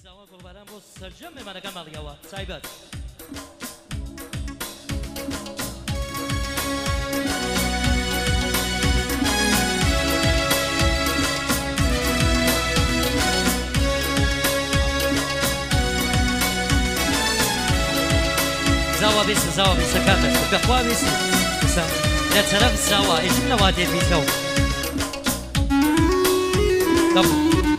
زاوا قربان بو سرجم من كمال يوا سايبت زاوا بس كاتس بخوا بس لا ترى زاوا ايش نوادي بيتو طب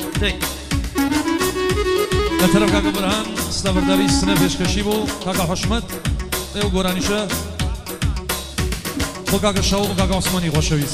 لا ترى كاكا برهان استبرداري سنة بيشكشي بو كاكا حشمت ايو گورانيشه بو كاكا شاو بو كاكا عثماني خوشويز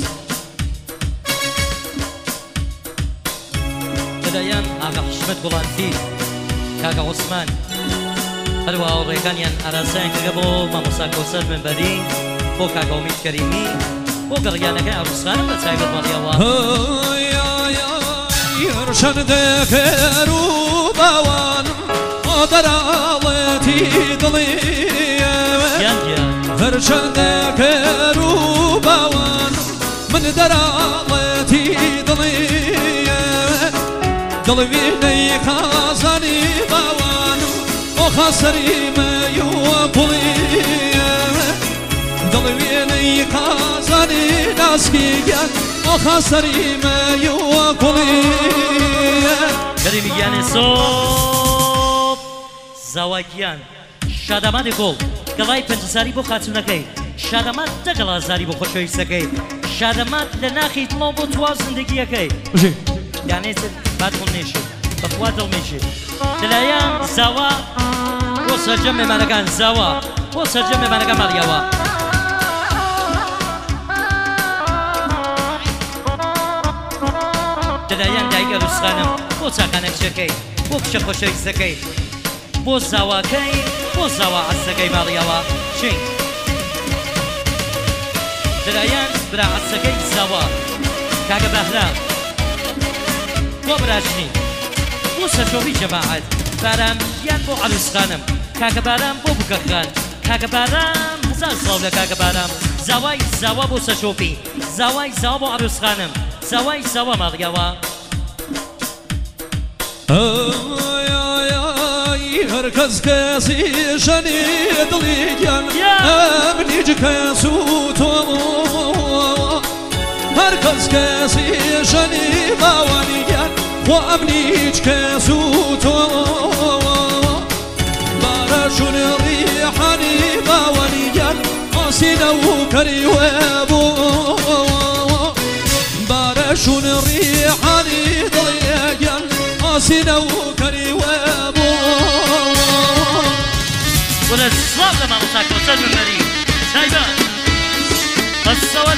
بدايان آقا حشمت بولانتي كاكا عثمان هلو أوريكانيان أراسين كاكا ما مساكوسر من بري بو كاكا وميت كريمي بو قريانا كاكا عرسخانم بتسايبت ماليوا يرشن ذكروا بوانم ودرالتي ضلية يرشن ذكروا بوانم من درالتي ضلية ضلبيني خازني بوانم وخسري ما يوبلية ضلبيني خازني ناسكيان وخسري ما يوقلي كريميان صوب زواجيان شادمات گل گلای پنجزاری بو خاتونکی شادمات دگلا زاری بو خوشوی سکی شادمات لناخی دلو بو تواب زندگی کی یعنی بعد خون میشه بخوا دل میشه دلایان زوا و سرجم منگان زوا و سرجم منگان مالیوا دلایان دایگه رسخانم بو چاقانک شکی بو کش خوشوی سکی بو زوا کی بو زوا عسکی مالیوا چی دلایان برا عسکی زوا کاغ بهرا بو براشنی بو سشوی جماعت برام یان بو عروسخانم کاغ برام بو بکخان کاغ برام هزار سال کاغ برام زوای زوا بو سشوی زوای زوا بو عروسخانم زوای زوا مالیوا هركز كاسي شني دليان ابني جكاسو تو هركز كاسي شني باوانيان وابني جكاسو تو بارشون ريحاني باوانيان قاسينا وكري وابو بارشون ريحاني دليان قاسينا وكري وابو ولا الصلاة لما مساك وصل من مريم سايبان الصوت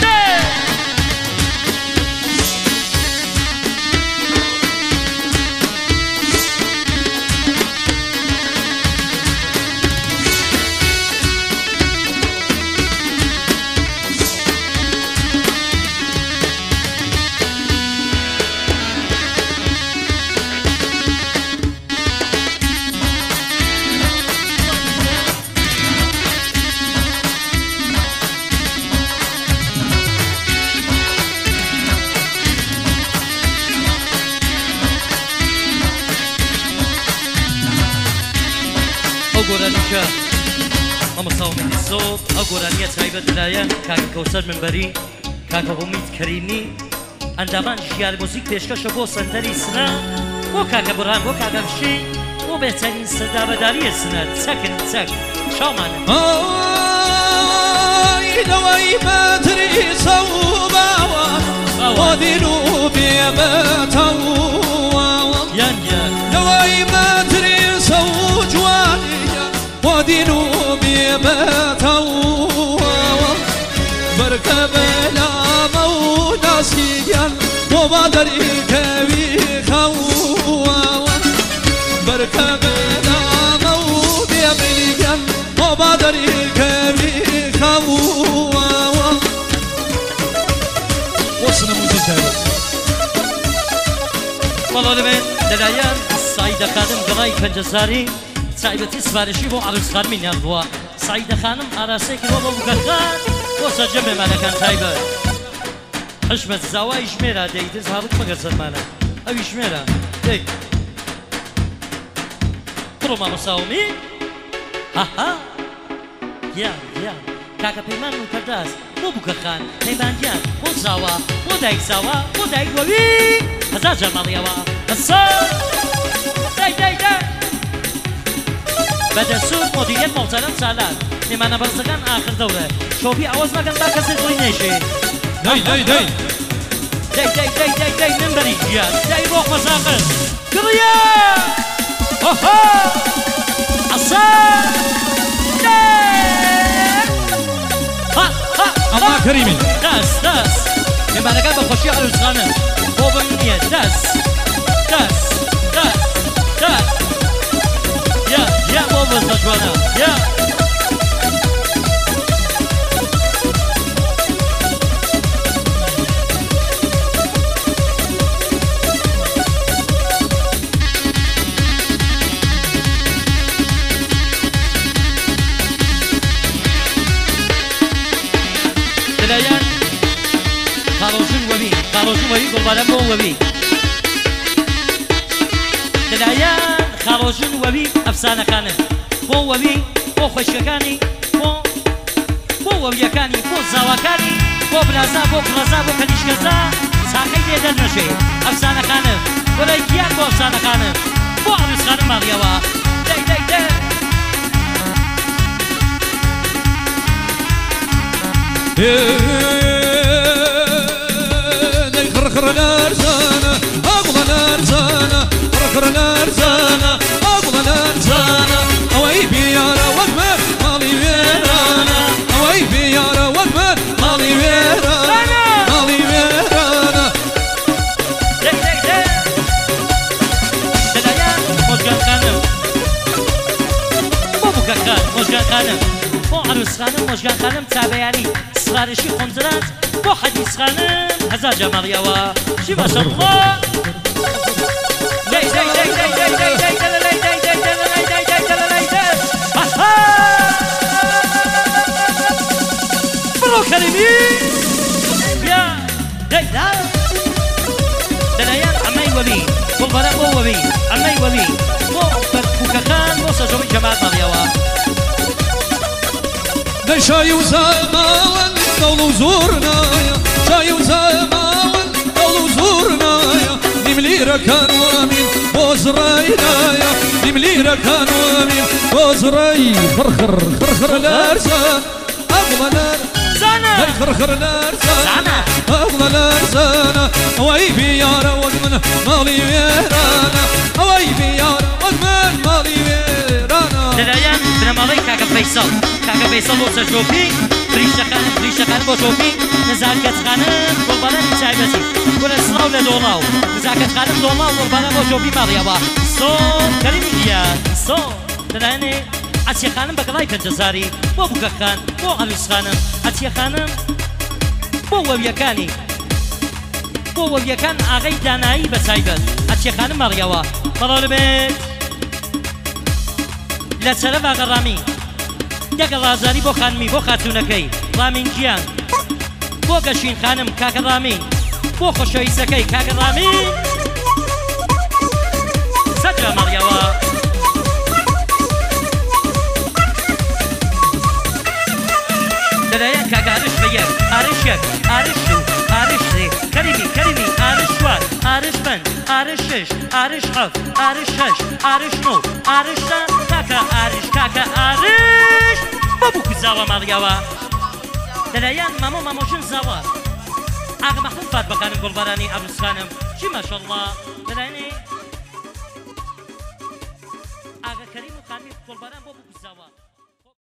أقولانيشا أما صومي الصوت أقولانيا تايبة دلايان كاكا كوسر من بري كاكا غميت كريمي عندما جيار موسيقى بيشكش بو صندلي سنة بو كاكا برهان بو كاكا بشي بو بهترين صدا بداري سنة تسكن تسك شامان نواي ما تري صوبا ودينو بيبتو نواي ما تري صوجواني ودينو بيبتو بركب لا موناسيان وبادري كبي خو بركب لا موناسيان وبادري كبي خو وصلنا موسيقى والله لمن دلايان سعيدة خانم قضاي پنجزاري سعيبتي سفارشي بو عروس خانمين ينضوا سعيدة خانم عراسيك بابا بكخان وسجم مالكان سايبة حشمة زواي شميرة ديتز هابك مقرصد مانا أبي شميرة ديك بڕۆ مامۆساومی هاها گیان گیان کاکە پەیمان و پەرداز بۆ بووکەخان پەیمانگیان بۆ زاوا بۆ دایک زاوا بۆ دایک وەوی هەزار جار ماڵیەوە هەسا دای دای دای بەدەسوور مۆدیریەت مەوزەرەم سالات مێمانە بەرزەکان ئاخر دەورە شۆبی ئاواز مەکەن تا کەسێک خۆی نێشێ دای دای دای دای دای دای دای دای نمبەری گیان دای ڕۆخ مەساقر گڕیە هۆهۆ ئەسا ئەما کەریمی دەست دەست مێمانەکان بە خۆشی عروسخانن بۆ بم نییە دەست دەست دەست دەست یا یا بۆ بەستە جوانە یا دلایان خاڵۆژن وەبی خاڵۆژن وەبی گوڵبارە بۆ وەبی دلایان خاڵۆژن وەبی ئەفسانەکانن بۆ وەبی بۆ خۆشیەکانی بۆ وەبیەکانی بۆ زاواکانی بۆ برازا بۆ کوڕەزا بۆ کەلیشکەزا ساقەی لێ دەرنەژێ ئەفسانەکانن وەلای گیان بۆ ئەفسانەکانن بۆ عروسخانە ماڵیەوە دای دای دای دای خڕخڕ نارزانە ئاگوڵە نارزانە خڕخڕ نارزانە ئاگوڵە نارزانە ئەوەی بیارە وەک من ماڵی وێرانە ئەوەی بیارە وەک من ماڵی وێرانە ماڵی وێرانە دای دای دای دلایان مۆژگانخانم بۆ بووکەخان مۆژگانخانم بۆ عروسخانم مۆژگانخانم چابەیانی سفارشی خۆنجرات بۆ حەدیسخانم هەزار جار ماڵیەوە چی ماشەڵڵا دای دای دای دای دای دای دای دەلەلای دای دای دەلەلای دای دای دەلەلای دای ئەها بڕۆ کەریمی یا دای دای دلایان ئەمەی وەبی گوڵبەرە بۆ وەبی ئەمەی وەبی بۆ بووکەخان بۆ سەرجۆمی جەماعەت ماڵیەوە دای شای و زەماوەن دەوڵ و زۆرنایە شای و زەماوەن دەوڵ و زۆرنایە نیم لیرەکان وەمین بۆ زڕای نایە نیم لیرەکان وەمین بۆ زڕای خڕخڕ خڕخڕ لەرزان ئەوڵە زانە دای خڕخڕ لەرزان زانە ئەوڵە لەرزانە ئەوەی بیارە وەک من ماڵی وێرانە ئەوەی بیارە وەک من ماڵی وێرانە دلایان بنەماڵەی کاکە فەیسەڵ کاکە فەیسەڵ بۆ سەر شۆپینگ فریشتەکان بۆ شۆپینگ نزاکەتخانم گوڵبارانی چایبەتی گورە سڵاو لە دۆڵاو نزاکەتخانم دۆڵاو گوڵبارە بۆ شۆپی ماڵیەوە سۆ کەریمی گیان سۆ دلایانێ ئەچیەخانم بە گەڵای پەنجەزاری بۆ بووکەخان بۆ عروسخانم ئەچیەخانم بۆ وەویەکانی بۆ وەویەکان ئاغای دانایی بە تایبەت ئەچیەخانم ماڵیەوە بەڵاو لەبێت لە چەرە باغەڕامی دەگەڵ ئازاری بۆ خانمی بۆ خاتوونەکەی ڕامینگیان بۆ گەشین خانم کاکە ڕامین بۆ خۆشەویستەکەی کاکە ڕامین سەدرا ماڵیەوە دەلایەن کاکە ئارش بەیەک ئارش یەک ئارش دوو ئارش سێ کەریمی کەریمی ئارش چوار ئارش پەنج ئارش شش ئارش حەفت ئارش هەشت ئارش نۆ ئارش دە کاکە ئارش کاکە ئارش بۆ بووکو زاوە ماڵیەوە دەلایەن مامۆژن زاوە ئاغا مەحموود فات بەخانم گوڵبارانی عروسخانم چی ماشەڵڵا دەلایەنێ ئاغا کەریم و خانمی گوڵباران بۆ